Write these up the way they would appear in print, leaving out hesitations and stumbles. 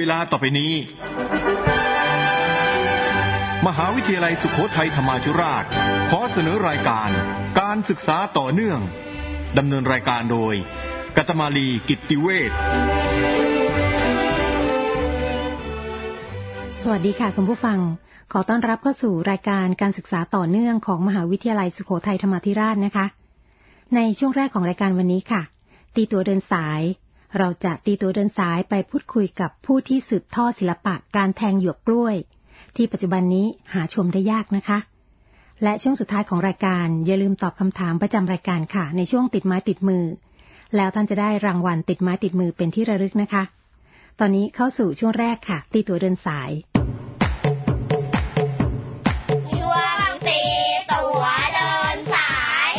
เวลาต่อไปนี้มหาวิทยาลัยสุโขทัยธรรมาธิราชขอเสนอรายการการศึกษาต่อเนื่องดำเนินรายการโดยกัตมาลีกิตติเวชสวัสดีค่ะคุณผู้ฟังขอต้อนรับเข้าสู่รายการการศึกษาต่อเนื่องของมหาวิทยาลัยสุโขทัยธรรมาธิราชนะคะในช่วงแรกของรายการวันนี้ค่ะตีตัวเดินสายเราจะตีตัวเดินสายไปพูดคุยกับผู้ที่สืบทอดศิลปะการแทงหยวกกล้วยที่ปัจจุบันนี้หาชมได้ยากนะคะและช่วงสุดท้ายของรายการอย่าลืมตอบคำถามประจำรายการค่ะในช่วงติดไม้ติดมือแล้วท่านจะได้รางวัลติดไม้ติดมือเป็นที่ระลึกนะคะตอนนี้เข้าสู่ช่วงแรกค่ะตีตัวเดินสายช่วงตีตัวเดินสาย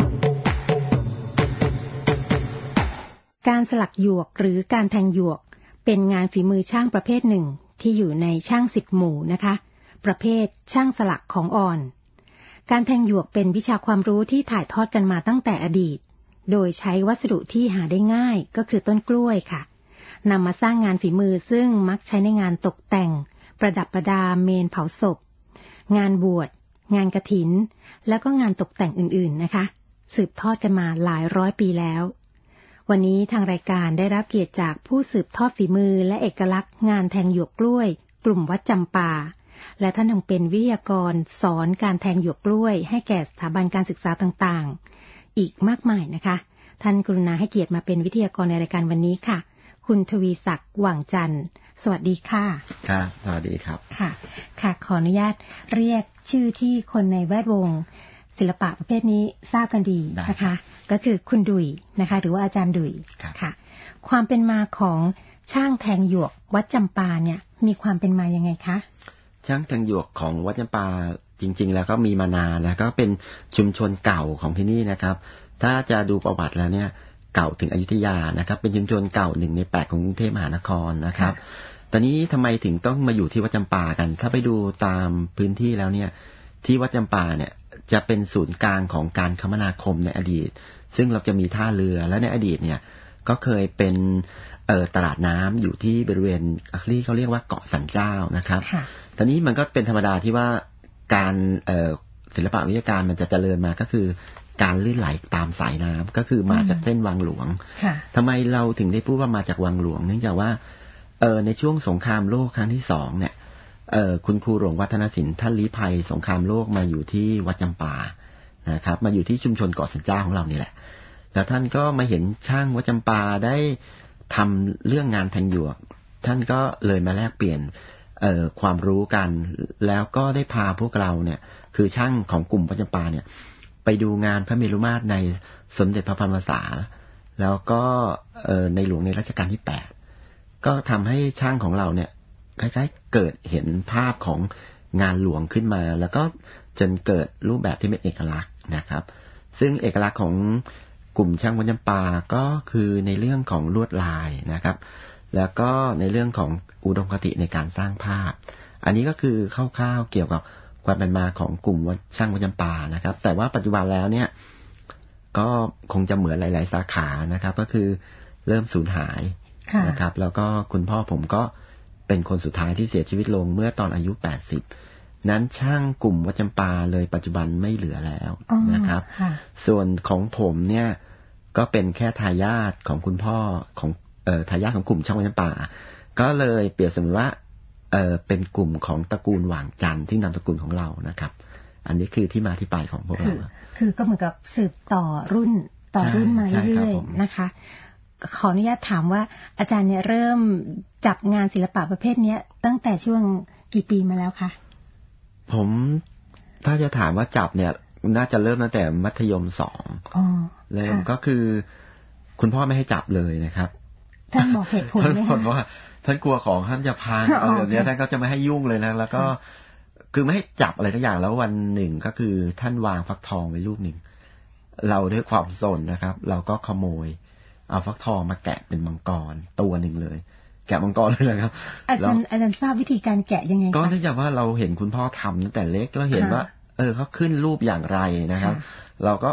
การสลักหยวกหรือการแทงหยวกเป็นงานฝีมือช่างประเภทหนึ่งที่อยู่ในช่าง10หมู่นะคะประเภทช่างสลักของอ่อนการแทงหยวกเป็นวิชาความรู้ที่ถ่ายทอดกันมาตั้งแต่อดีตโดยใช้วัสดุที่หาได้ง่ายก็คือต้นกล้วยค่ะนำมาสร้างงานฝีมือซึ่งมักใช้ในงานตกแต่งประดับประดาเมนเผาศพงานบวชงานกฐินแล้วก็งานตกแต่งอื่นๆนะคะสืบทอดกันมาหลายร้อยปีแล้ววันนี้ทางรายการได้รับเกียรติจากผู้สืบทอดฝีมือและเอกลักษณ์งานแทงหยวกกล้วยกลุ่มวัดจำปาและท่านยังเป็นวิทยากรสอนการแทงหยวกกล้วยให้แก่สถาบันการศึกษาต่างๆอีกมากมายนะคะท่านกรุณาให้เกียรติมาเป็นวิทยากรในรายการวันนี้ค่ะคุณทวีศักดิ์หว่างจันทร์สวัสดีค่ะค่ะสวัสดีครับค่ะค่ะขออนุญาตเรียกชื่อที่คนในแวดวงศิลปะประเภทนี้ทราบกันดีนะคะก็คือคุณดุยนะคะหรือว่าอาจารย์ดุยค่ะความเป็นมาของช่างแทงหยวกวัดจำปาเนี่ยมีความเป็นมายังไงคะช่างแทงหยวกของวัดจำปาจริงๆแล้วก็มีมานานแล้วก็เป็นชุมชนเก่าของที่นี่นะครับถ้าจะดูประวัติแล้วเนี่ยเก่าถึงอยุธยานะครับเป็นชุมชนเก่า1 ใน 8ของกรุงเทพมหานครนะครับตอนนี้ทำไมถึงต้องมาอยู่ที่วัดจำปากันถ้าไปดูตามพื้นที่แล้วเนี่ยที่วัดจำปาเนี่ยจะเป็นศูนย์กลางของการคมนาคมในอดีตซึ่งเราจะมีท่าเรือและในอดีตเนี่ยก็เคยเป็นตลาดน้ำอยู่ที่บริเวณที่เขาเรียกว่าเกาะสันเจ้านะครับตอนนี้มันก็เป็นธรรมดาที่ว่าการศิลปวิทยาการมันจะเจริญมาก็คือการลื่นไหลตามสายน้ำก็คือมาจากเส้นวังหลวงทำไมเราถึงได้พูดว่ามาจากวังหลวงเนื่องจากว่าในช่วงสงครามโลกครั้งที่2เนี่ยคุณครูหลวงวัฒนศิลป์ท่านลี้ภัยสงครามโลกมาอยู่ที่วัดจำปานะครับมาอยู่ที่ชุมชนเกาะสันเจ้าของเรานี่แหละแล้วท่านก็มาเห็นช่างวัดจำปาได้ทำเรื่องงานแทงหยวกท่านก็เลยมาแลกเปลี่ยนความรู้กันแล้วก็ได้พาพวกเราเนี่ยคือช่างของกลุ่มวัดจำปาเนี่ยไปดูงานพระเมรุมาตรในสมเด็จพระพันวษาแล้วก็ในหลวงในรัชกาลที่8ก็ทำให้ช่างของเราเนี่ยคล้ายๆเกิดเห็นภาพของงานหลวงขึ้นมาแล้วก็จนเกิดรูปแบบที่เป็นเอกลักษณ์นะครับซึ่งเอกลักษณ์ของกลุ่มช่างวัดจำปาก็คือในเรื่องของลวดลายนะครับแล้วก็ในเรื่องของอุดมคติในการสร้างภาพอันนี้ก็คือคร่าวๆเกี่ยวกับความเป็นมาของกลุ่มช่างวัดจำปานะครับแต่ว่าปัจจุบันแล้วเนี่ยก็คงจะเหมือนหลายๆสาขานะครับก็คือเริ่มสูญหายนะครับแล้วก็คุณพ่อผมก็เป็นคนสุดท้ายที่เสียชีวิตลงเมื่อตอนอายุ80นั้นช่างกลุ่มวัดจำปาเลยปัจจุบันไม่เหลือแล้วนะครับส่วนของผมเนี่ยก็เป็นแค่ทายาทของคุณพ่อของทายาทของกลุ่มช่างวัดจำปาก็เลยเปรียบเสมือนว่าเป็นกลุ่มของตระกูลหว่างจันทร์ที่นามสกุลของเรานะครับอันนี้คือที่มาที่ไปของพวกเราคือก็เหมือนกับสืบต่อรุ่นมาเรื่อยๆนะคะขออนุญาตถามว่าอาจารย์เนี่ยเริ่มจับงานศิลปะประเภทนี้ตั้งแต่ช่วงกี่ปีมาแล้วคะผมถ้าจะถามว่าจับเนี่ยน่าจะเริ่มตั้งแต่มัธยม2เริ่มก็คือคุณพ่อไม่ให้จับเลยนะครับท่านบอกเหตุผลไหมคะท่านบอกว่าท่านกลัวของท่านจะพังอะไรแบบนี้ท่านก็จะไม่ให้ยุ่งเลยนะแล้วก็คือไม่ให้จับอะไรทุกอย่างแล้ววันหนึ่งก็คือท่านวางฟักทองไว้ลูกหนึ่งเราด้วยความสนนะครับเราก็ขโมยเอาฟักทองมาแกะเป็นมังกรตัวหนึ่งเลยแกะมังกรเลยครับอาจารย์ทราบวิธีการแกะยังไงก็เนื่องจากว่าเราเห็นคุณพ่อทำตั้งแต่เล็กแล้วเห็นว่าเขาขึ้นรูปอย่างไรนะครับเราก็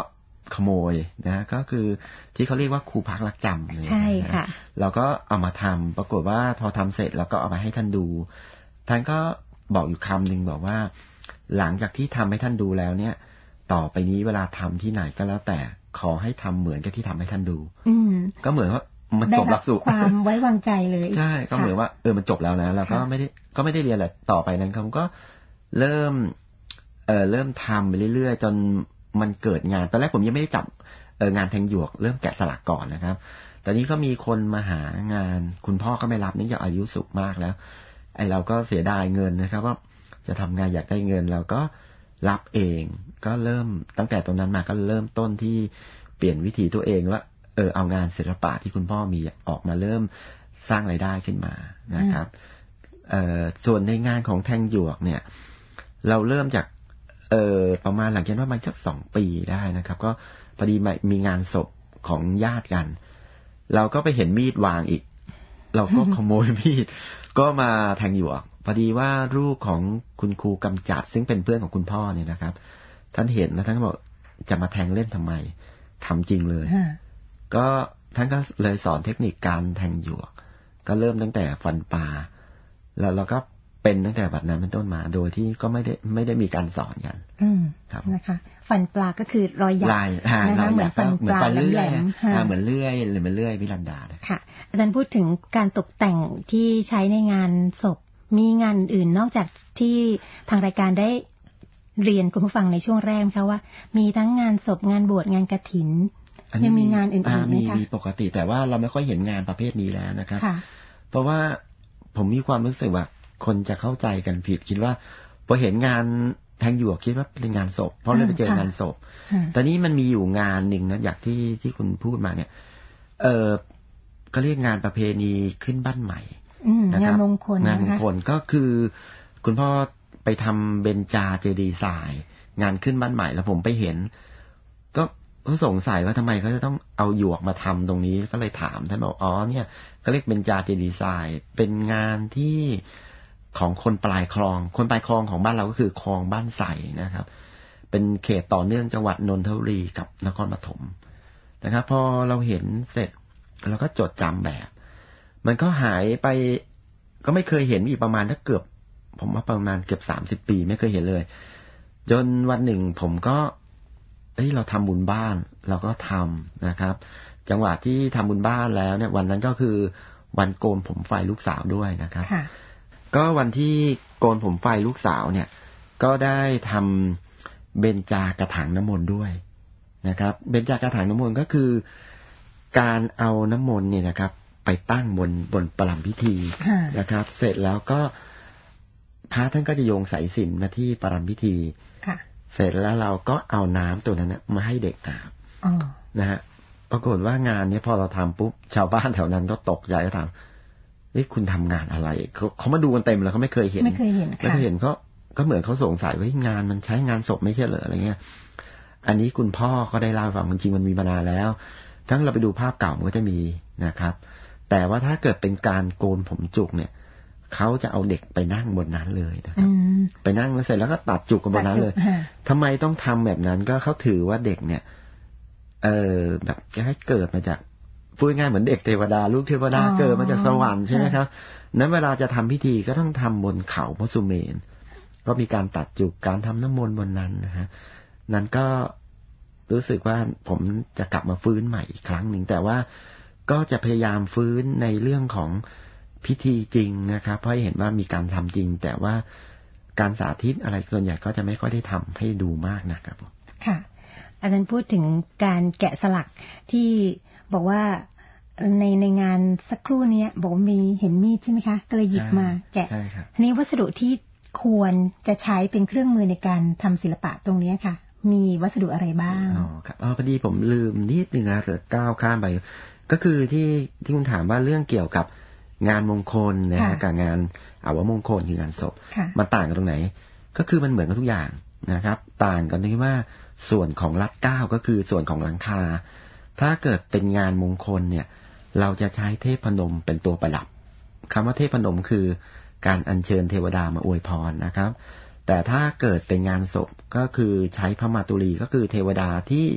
ขโมยนะก็คือที่เขาเรียกว่าครูพักรักจำใช่ค่ะเราก็เอามาทำปรากฏว่าพอทำเสร็จเราก็เอาไปให้ท่านดูท่านก็บอกอยู่คำหนึ่งบอกว่าหลังจากที่ทำให้ท่านดูแล้วเนี่ยต่อไปนี้เวลาทำที่ไหนก็แล้วแต่ขอให้ทำเหมือนกับที่ทำให้ท่านดูก็เหมือนว่ามันจบหลักสูตรความไว้วางใจเลยใช่ก็เหมือนว่ามันจบแล้วนะแล้วก็ไม่ได้เรียนอะไรต่อไปนั้นเขาก็เริ่มทำไปเรื่อยๆจนมันเกิดงานตอนแรกผมยังไม่ได้จับงานแทงหยวกเริ่มแกะสลักก่อนนะครับตอนนี้ก็มีคนมาหางานคุณพ่อก็ไม่รับเนื่องจากอายุสูงมากแล้วเราก็เสียดายเงินนะครับว่าจะทำงานอยากได้เงินเราก็รับเองก็เริ่มตั้งแต่ตรงนั้นมาก็เริ่มต้นที่เปลี่ยนวิถีตัวเองว่าเอางานศิลปะที่คุณพ่อมีออกมาเริ่มสร้างรายได้ขึ้นมานะครับส่วนในงานของแทงหยวกเนี่ยเราเริ่มจากประมาณหลังจากนั้นประมาณสัก2 ปีได้นะครับก็พอดีมีงานศพของญาติกันเราก็ไปเห็นมีดวางอีกเราก็ขโมยมีดก็มาแทงหยวกพอดีว่าลูกของคุณครูกำจัดซึ่งเป็นเพื่อนของคุณพ่อเนี่ยนะครับท่านเห็นแล้วท่านก็บอกจะมาแทงเล่นทำไมทำจริงเลยก็ท่านก็เลยสอนเทคนิคการแทงหยวกก็เริ่มตั้งแต่ฟันปลาแล้วเราก็เป็นตั้งแต่บัดนั้นเป็นต้นมาโดยที่ก็ไม่ได้มีการสอนกันครับนะคะฟันปลาก็คือรอยหยักนะคะเหมือนฟันปลาแหลมๆเหมือนเลื่อยหรือมันเลื่อยวิลันดาค่ะอาจารย์พูดถึงการตกแต่งที่ใช้ในงานศพมีงานอื่นนอกจากที่ทางรายการได้เรียนคุณผู้ฟังในช่วงแรกคะว่ามีทั้งงานศพงานบวชงานกฐินยังมีงานอื่นๆไหมคะมีปกติแต่ว่าเราไม่ค่อยเห็นงานประเภทนี้แล้วนะครับเพราะว่าผมมีความรู้สึกว่าคนจะเข้าใจกันผิดคิดว่าพอเห็นงานแทงหยวกคิดว่าเป็นงานศพเพราะเลยไปเจองานศพแต่นี้มันมีอยู่งานหนึ่งนะอยากที่คุณพูดมาเนี่ยก็เรียกงานประเพณีขึ้นบ้านใหม่งานมงคลงานมงคลก็คือคุณพ่อไปทำเบญจาเจดีย์ทรายงานขึ้นบ้านใหม่แล้วผมไปเห็นก็สงสัยว่าทำไมเขาจะต้องเอาหยวกมาทำตรงนี้ก็เลยถามท่านบอกอ๋อเนี่ยก็เรียกเบญจาเจดีย์ทรายเป็นงานที่ของคนปลายคลองของบ้านเราก็คือคลองบ้านใสนะครับเป็นเขตต่อเนื่องจังหวัดนนทบุรีกับนครปฐมนะครับพอเราเห็นเสร็จเราก็จดจำแบบมันก็หายไปก็ไม่เคยเห็นอีกประมาณเกือบผมว่าประมาณเกือบ30 ปีไม่เคยเห็นเลยจนวันหนึ่งผมก็เราทำบุญบ้านเราก็ทำนะครับจังหวะที่ทำบุญบ้านแล้วเนี่ยวันนั้นก็คือวันโกนผมไฟลูกสาวด้วยนะครับก็วันที่โกนผมไฟลูกสาวเนี่ยก็ได้ทำเบญจากระถางน้ำมนต์ด้วยนะครับเบญจากระถางน้ำมนต์ก็คือการเอาน้ำมนต์เนี่ยนะครับไปตั้งบนประลัมพิธีนะครับเสร็จแล้วก็พระท่านก็จะโยงสายสิญจน์มาที่ประลัมพิธีเสร็จแล้วเราก็เอาน้ำตัวนั้นมาให้เด็กอาบนะฮะปรากฏว่างานนี้พอเราทำปุ๊บชาวบ้านแถวนั้นก็ตกใจก็ถามคุณทำงานอะไรเขามาดูกันเต็มแล้วเขาไม่เคยเห็นแล้วก็เห็นก็เหมือนเขาสงสัยว่างานมันใช้งานศพไม่ใช่เหรออะไรเงี้ยอันนี้คุณพ่อก็ได้เล่าให้ฟังจริงมันมีมานานแล้วทั้งเราไปดูภาพเก่ามันก็จะมีนะครับแต่ว่าถ้าเกิดเป็นการโกนผมจุกเนี่ยเขาจะเอาเด็กไปนั่งบนนั้นเลยนะครับไปนั่งแล้วเสร็จแล้วก็ตัดจุกกันบนนั้นเลยทำไมต้องทำแบบนั้นก็เขาถือว่าเด็กเนี่ยแบบจะให้เกิดมาจากพูดง่ายเหมือนเด็กเทวดาลูกเทวดาเกิดมาจากสวรรค์ใช่ไหมครับนั้นเวลาจะทำพิธีก็ต้องทำบนเขาพระสุเมรุก็มีการตัดจุกการทำน้ำมนต์บนนั้นนะฮะนั้นก็รู้สึกว่าผมจะกลับมาฟื้นใหม่อีกครั้งหนึ่งแต่ว่าก็จะพยายามฟื้นในเรื่องของพิธีจริงนะครับเพราะเห็นว่ามีการทำจริงแต่ว่าการสาธิตอะไรส่วนใหญ่ก็จะไม่ค่อยได้ทำให้ดูมากนะครับค่ะอาจารย์พูดถึงการแกะสลักที่บอกว่าในงานสักครู่นี้บอกมีเห็นมีดใช่ไหมคะก็เลยหยิบมาแกะทีนี้วัสดุที่ควรจะใช้เป็นเครื่องมือในการทำศิลปะตรงนี้ค่ะมีวัสดุอะไรบ้างครับพอดีผมลืมนิดนึงนะแต่ก้าวข้ามไปก็คือที่คุณถามว่าเรื่องเกี่ยวกับงานมงคลนะฮะกับงานอาวมงคลคืองานศพมันต่างกันตรงไหนก็คือมันเหมือนกันทุกอย่างนะครับต่างกันที่ว่าส่วนของรัดเกล้าก็คือส่วนของหลังคาถ้าเกิดเป็นงานมงคลเนี่ยเราจะใช้เทพนมเป็นตัวประดับคำว่าเทพนมคือการอัญเชิญเทวดามาอวยพรนะครับแต่ถ้าเกิดเป็นงานศพก็คือใช้พระมาตุลีก็คือเทวดาที่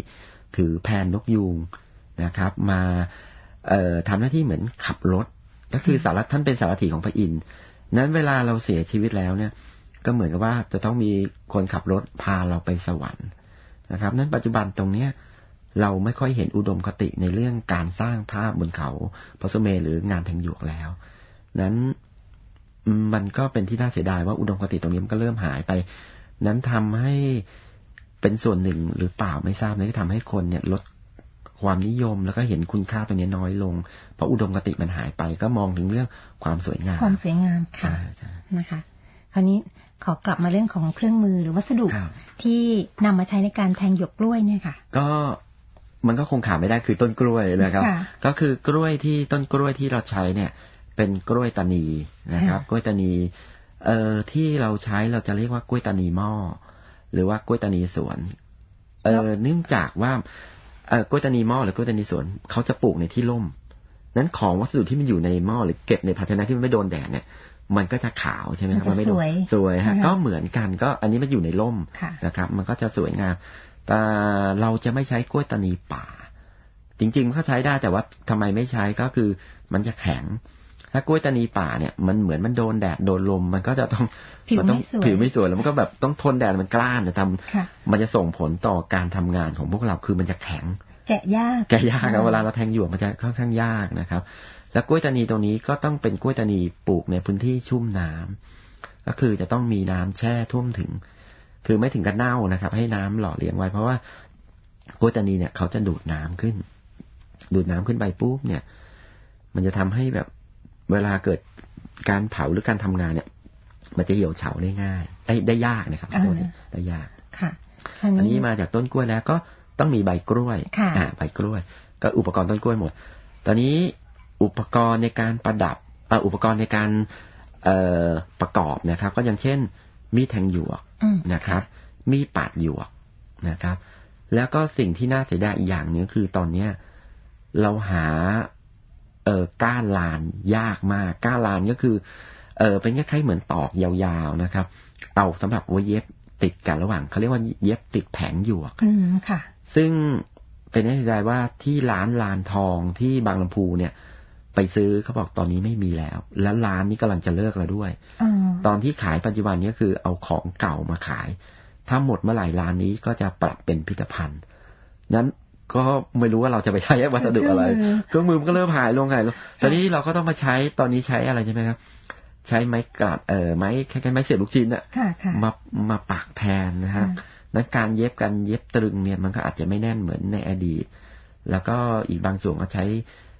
ถือแผ่นนกยูงนะครับมาทำหน้าที่เหมือนขับรถก็คือท่านเป็นสารถีของพระอินทร์นั้นเวลาเราเสียชีวิตแล้วเนี่ยก็เหมือนกับว่าจะต้องมีคนขับรถพาเราไปสวรรค์นะครับนั้นปัจจุบันตรงเนี้ยเราไม่ค่อยเห็นอุดมคติในเรื่องการสร้างภาพบนเขาพระสุเมรุหรืองานแทงหยวกแล้วนั้นมันก็เป็นที่น่าเสียดายว่าอุดมคติตรงนี้มันก็เริ่มหายไปนั้นทำให้เป็นส่วนหนึ่งหรือเปล่าไม่ทราบนะที่ทำให้คนเนี่ยลดความนิยมแล้วก็เห็นคุณค่าตรงนี้น้อยลงเพราะอุดมคติมันหายไปก็มองถึงเรื่องความสวยงามค่ะนะคะคราวนี้ขอกลับมาเรื่องของเครื่องมือหรือวัสดุที่นำมาใช้ในการแทงหยวกกล้วยเนี่ยค่ะก็มันก็คงขาดไม่ได้คือต้นกล้วยนะครับก็คือกล้วยที่ต้นกล้วยที่เราใช้เนี่ยเป็นกล้วยตานีนะครับกล้วยตานีที่เราใช้เราจะเรียกว่ากล้วยตานีหม้อหรือว่ากล้วยตานีสวนเนื่องจากว่ากล้วยตานีหม้อหรือกล้วยตานีสวนเขาจะปลูกในที่ร่มนั้นของวัสดุที่มันอยู่ในหม้อหรือเก็บในภาชนะที่มันไม่โดนแดดเนี่ยมันก็จะขาวใช่ไหมครับมันไม่สวยฮะก็เหมือนกันก็อันนี้มันอยู่ในร่มนะครับมันก็จะสวยงามแต่เราจะไม่ใช้กล้วยตานีป่าจริงๆมันก็ใช้ได้แต่ว่าทำไมไม่ใช้ก็คือมันจะแข็งถ้ากล้วยตานีป่าเนี่ยมันเหมือนมันโดนแดดโดนลมมันก็จะต้องผิวไม่สวยแล้วมันก็แบบต้องทนแดดมันกล้านจะมันจะส่งผลต่อการทำงานของพวกเราคือมันจะแข็งแกะยากเวลาเราแทงหยวกมันจะค่อนข้างยากนะครับแล้วกล้วยตานีตรงนี้ก็ต้องเป็นกล้วยตานีปลูกในพื้นที่ชุ่มน้ำก็คือจะต้องมีน้ำแช่ท่วมถึงคือไม่ถึงกับเน่านะครับให้น้ำหล่อเลี้ยงไว้เพราะว่ากล้วยตานีเนี่ยเขาจะดูดน้ำขึ้นไปปุ๊บเนี่ยมันจะทำให้แบบเวลาเกิดการเผาหรือการทำงานเนี่ยมันจะเหี่ยวเฉาได้ง่ายได้ยากนะครับได้ยากค่ะอันนี้มาจากต้นกล้วยแล้วก็ต้องมีใบกล้วยใบกล้วยก็อุปกรณ์ต้นกล้วยหมดตอนนี้อุปกรณ์ในการประดับอุปกรณ์ในการประกอบนะครับก็อย่างเช่นมีดแทงหยวกนะครับมีดปาดหยวกนะครับแล้วก็สิ่งที่น่าเสียดายอีกอย่างนึงคือตอนเนี้ยเราหาก้านลานยากมากก้านลานก็คือเป็นคล้ายๆเหมือนตอกยาวๆนะครับเอาสำหรับไว้เย็บติดกันระหว่างเขาเรียกว่าเย็บติดแผงหยวกค่ะซึ่งเป็นน่าเสียดายว่าที่ร้านลานทองที่บางลำพูเนี่ยไปซื้อเขาบอกตอนนี้ไม่มีแล้วแล้วร้านนี้กำลังจะเลิกแล้วด้วยตอนที่ขายปัจจุบันนี้คือเอาของเก่ามาขายถ้าหมดเมื่อไหร่ร้านนี้ก็จะปรับเป็นพิพิธภัณฑ์นั้นก็ไม่รู้ว่าเราจะไปใช้วัสดุอะไรเครื่องมือมันก็เริ่มหายลงตอนนี้เราก็ต้องมาใช้ตอนนี้ใช้อะไรใช่ไหมครับใช้ไม้กลัดไม้คล้ายๆไม้เสียบลูกชิ้นอ่ะมาปักแทนนะครับนั้นการเย็บตรึงเนี่ยมันก็อาจจะไม่แน่นเหมือนในอดีตแล้วก็อีกบางส่วนก็ใช้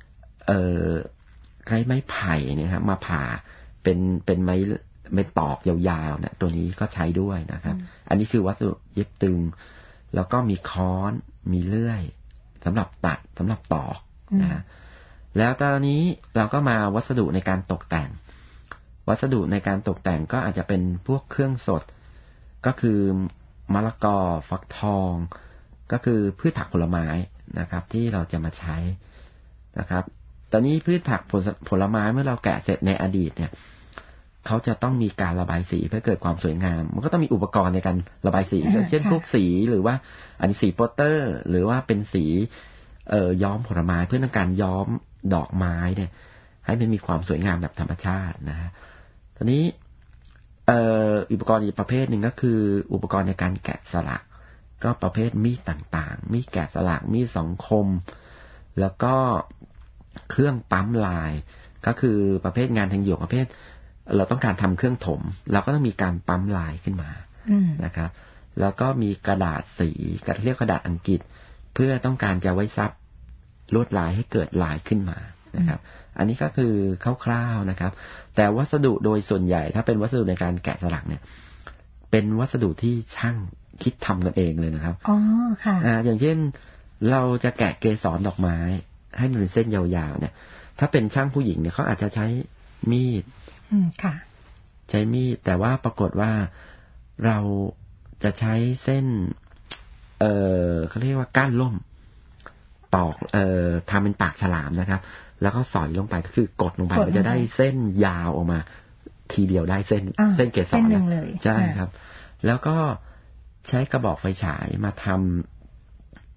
ใช้ไม้ไผ่เนี่ยครับมาผ่าเป็นไม้ตอกยาวๆเนี่ยตัวนี้ก็ใช้ด้วยนะครับอันนี้คือวัสดุเย็บตึงแล้วก็มีค้อนมีเลื่อยสำหรับตัดสำหรับตอกนะแล้วตอนนี้เราก็มาวัสดุในการตกแต่งวัสดุในการตกแต่งก็อาจจะเป็นพวกเครื่องสดก็คือมะละกอฟักทองก็คือพืชผักผลไม้นะครับที่เราจะมาใช้นะครับตอนนี้พืชผักผลไม้เมื่อเราแกะเสร็จในอดีตเนี่ยเขาจะต้องมีการระบายสีเพื่อเกิดความสวยงามมันก็ต้องมีอุปกรณ์ในการระบายสีเช่นพวกสีหรือว่าอันนี้สีโปสเตอร์หรือว่าเป็นสีย้อมผลไม้เพื่อต้องการย้อมดอกไม้เนี่ยให้มันมีความสวยงามแบบธรรมชาตินะฮะตอนนี้อุปกรณ์อีกประเภทหนึ่งก็คืออุปกรณ์ในการแกะสลักก็ประเภทมีดต่างๆมีดแกะสลักมีดสองคมแล้วก็เครื่องปั๊มลายก็คือประเภทงานแทงหยวกประเภทเราต้องการทำเครื่องถมเราก็ต้องมีการปั๊มลายขึ้นมานะครับแล้วก็มีกระดาษสีเรียกกระดาษอังกฤษเพื่อต้องการจะไว้ซับลวดลายให้เกิดลายขึ้นมานะครับอันนี้ก็คือคร่าวๆนะครับแต่วัสดุโดยส่วนใหญ่ถ้าเป็นวัสดุในการแกะสลักเนี่ยเป็นวัสดุที่ช่างคิดทำกันเองเลยนะครับอ๋อค่ะอย่างเช่นเราจะแกะเกสรดอกไม้ให้มันเป็นเส้นยาวๆเนี่ยถ้าเป็นช่างผู้หญิงเนี่ยเขาอาจจะใช้มีดค่ะใช้มีดแต่ว่าปรากฏว่าเราจะใช้เส้นเขาเรียกว่าก้านล่มตอกทำเป็นปากฉลามนะครับแล้วก็สอยลงไปก็คือกดลงไปมันจะได้เส้นยาวออกมาทีเดียวได้เส้นเกสรใช่ครับแล้วก็ใช้กระบอกไฟฉายมาท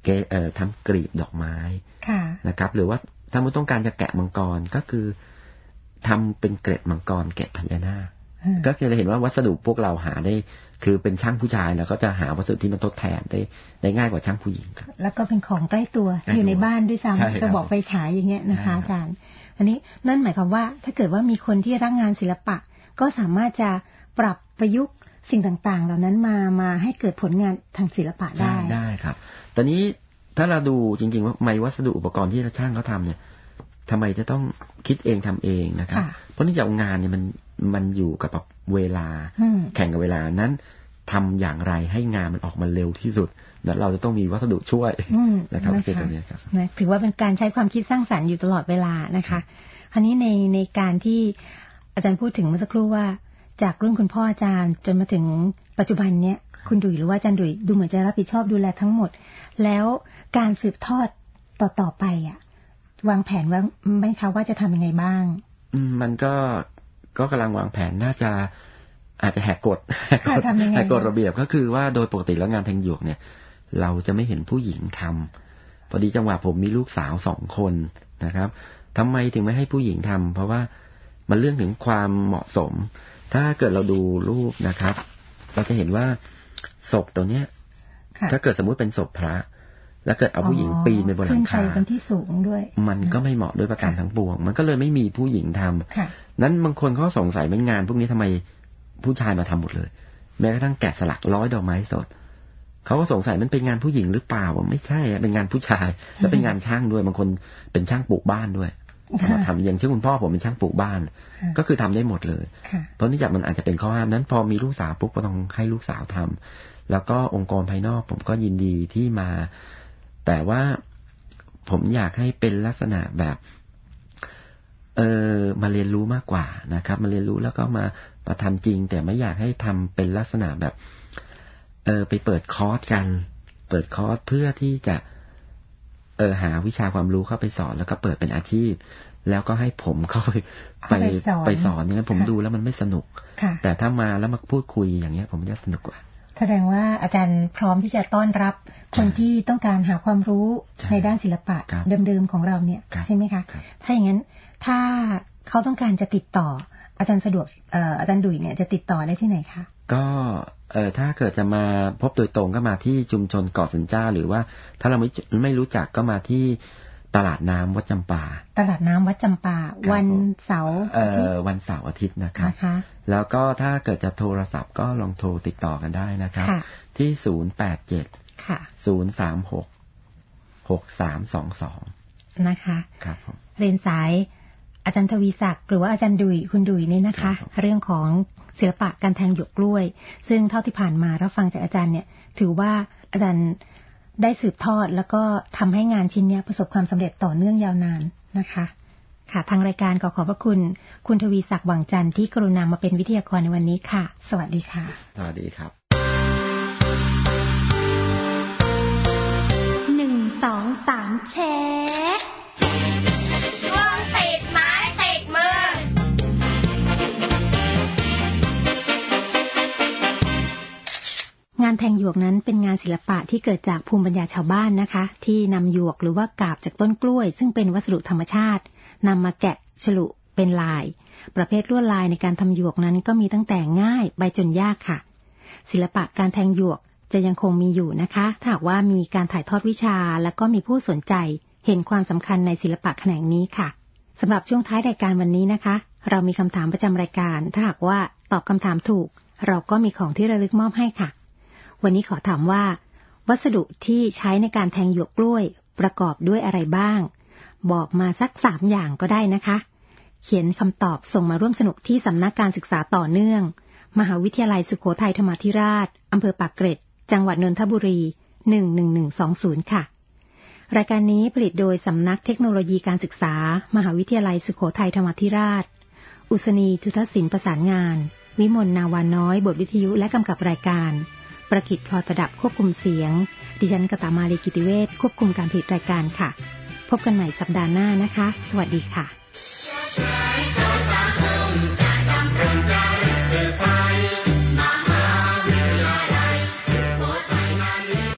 ทำกลีบดอกไม้นะครับหรือว่าถ้ามุต้องการจะแกะมังกรก็คือทำเป็นเกล็ดมังกรแกะพญานาคก็คือเราเห็นว่าวัสดุพวกเราหาได้คือเป็นช่างผู้ชายแล้วก็จะหาวัสดุที่มันทดแทนได้ง่ายกว่าช่างผู้หญิงครับแล้วก็เป็นของใกล้ตัวอยู่ในบ้านด้วยซ้ำจะบอกไฟฉายอย่างเงี้ยนะคะอาจารย์อันนี้นั่นหมายความว่าถ้าเกิดว่ามีคนที่รักงานศิลปะก็สามารถจะปรับประยุกต์สิ่งต่างๆเหล่านั้นมาให้เกิดผลงานทางศิลปะได้ครับตอนนี้ถ้าเราดูจริงๆว่าวัสดุอุปกรณ์ที่ช่างเขาทำเนี่ยทำไมจะต้องคิดเองทำเองนะครับเพราะเนื่องจากงานเนี่ยมันอยู่กับเวลาแข่งกับเวลานั้นทำอย่างไรให้งานมันออกมาเร็วที่สุดแล้วเราจะต้องมีวัสดุช่วยนะครับคือตัวนี้ครับถือว่าเป็นการใช้ความคิดสร้างสรรค์อยู่ตลอดเวลานะคะคราวนี้ในการที่อาจารย์พูดถึงเมื่อสักครู่ว่าจากรุ่นคุณพ่ออาจารย์จนมาถึงปัจจุบันเนี้ยคุณดุยหรือว่าอาจารย์ดุยดูเหมือนจะรับผิดชอบดูแลทั้งหมดแล้วการสืบทอดต่อไปอ่ะวางแผนว่าไหมคะว่าจะทำยังไงบ้างมันก็กำลังวางแผนน่าจะอาจจะแหกกฎระเบียบก็คือว่าโดยปกติแล้วงานแทงหยวกเนี่ยเราจะไม่เห็นผู้หญิงทำพอดีจังหวะผมมีลูกสาว2 คนนะครับทำไมถึงไม่ให้ผู้หญิงทำเพราะว่ามันเรื่องถึงความเหมาะสมถ้าเกิดเราดูรูปนะครับเราจะเห็นว่าศพตัวเนี้ยถ้าเกิดสมมุติเป็นศพพระแล้วเกิดเอาผู้หญิงปีนไปบนหลังคาเป็นที่สูงด้วยมันก็ไม่เหมาะด้วยประการทั้งปวงมันก็เลยไม่มีผู้หญิงทำนั้นบางคนเขาสงสัยเป็นงานพวกนี้ทำไมผู้ชายมาทำหมดเลยแม้กระทั่งแกะสลัก100 ดอกไม้สดเขาก็สงสัยมันเป็นงานผู้หญิงหรือเปล่าไม่ใช่เป็นงานผู้ชายและเป็นงานช่างด้วยบางคนเป็นช่างปลูกบ้านด้วยมาทำอย่างเช่นคุณพ่อผมเป็นช่างปลูกบ้านก็คือทำได้หมดเลยเพราะนี่จากมันอาจจะเป็นข้อห้ามนั้นพอมีลูกสาวปุ๊บก็ต้องให้ลูกสาวทำแล้วก็องค์กรภายนอกผมก็ยินดีที่มาแต่ว่าผมอยากให้เป็นลักษณะแบบมาเรียนรู้มากกว่านะครับมาเรียนรู้แล้วก็มาทำจริงแต่ไม่อยากให้ทำเป็นลักษณะแบบไปเปิดคอร์สกันเปิดคอร์สเพื่อที่จะหาวิชาความรู้เข้าไปสอนแล้วก็เปิดเป็นอาชีพแล้วก็ให้ผมเข้าไปสอนอย่างนั้นผมดูแล้วมันไม่สนุกแต่ถ้ามาแล้วมาพูดคุยอย่างเงี้ยผมจะสนุกกว่าแสดงว่าอาจารย์พร้อมที่จะต้อนรับคนที่ต้องการหาความรู้ในด้านศิลปะเดิมๆของเราเนี่ยใช่ไหมคะถ้าอย่างนั้นถ้าเขาต้องการจะติดต่ออาจารย์สะดวกอาจารย์ดุยเนี่ยจะติดต่อได้ที่ไหนคะก็ถ้าเกิดจะมาพบโดยตรงก็มาที่ชุมชนเกาะสันเจ้าหรือว่าถ้าเราไม่รู้จักก็มาที่ตลาดน้ำวัดจำปาตลาดน้ำวัดจำปาวันเสาร์วันเสาร์อาทิตย์นะครับแล้วก็ถ้าเกิดจะโทรศัพท์ก็ลองโทรติดต่อกันได้นะครับที่087-036-6322 นะคะครับผมเรียนสายอาจารย์ทวีศักดิ์หรือว่าอาจารย์ดุยคุณดุยนี่นะคะเรื่องของศิลปะการแทงหยวกกล้วยซึ่งเท่าที่ผ่านมารับฟังจากอาจารย์เนี่ยถือว่าอาจารย์ได้สืบทอดแล้วก็ทำให้งานชิ้นนี้ประสบความสำเร็จต่อเนื่องยาวนานนะคะค่ะทางรายการขอบพระคุณทวีศักดิ์หวังจันทร์ที่กรุณามาเป็นวิทยากรในวันนี้ค่ะสวัสดีค่ะสวัสดีครับ 1 2 3แชร์ช่วงติดไม้ติดมืองานแทงหยวกนั้นเป็นงานศิลปะที่เกิดจากภูมิปัญญาชาวบ้านนะคะที่นำหยวกหรือว่ากาบจากต้นกล้วยซึ่งเป็นวัสดุธรรมชาตินำมาแกะฉลุเป็นลายประเภทลวดลายในการทำหยวกนั้นก็มีตั้งแต่ง่ายไปจนยากค่ะศิลปะการแทงหยวกจะยังคงมีอยู่นะคะถ้าหากว่ามีการถ่ายทอดวิชาและก็มีผู้สนใจเห็นความสำคัญในศิลปะแขนงนี้ค่ะสำหรับช่วงท้ายรายการวันนี้นะคะเรามีคำถามประจำรายการถ้าหากว่าตอบคำถามถูกเราก็มีของที่ระลึกมอบให้ค่ะวันนี้ขอถามว่าวัสดุที่ใช้ในการแทงหยวกกล้วยประกอบด้วยอะไรบ้างบอกมาสัก3 อย่างก็ได้นะคะเขียนคำตอบส่งมาร่วมสนุกที่สำนักการศึกษาต่อเนื่องมหาวิทยาลัยสุโขทัยธรรมาธิราชอำเภอปากเกร็ดจังหวัดนนทบุรี11120ค่ะรายการนี้ผลิตโดยสำนักเทคโนโลยีการศึกษามหาวิทยาลัยสุโขทัยธรรมาธิราชอุษณีทุทศิลป์ประสานงานวิมลนาวาน้อยบทวิทยุและกำกับรายการประกิจพลอยประดับควบคุมเสียงดิฉันกตมาลีกิติเวชควบคุมการผลิตรายการค่ะพบกันใหม่สัปดาห์หน้านะคะสวัสดีค่ะ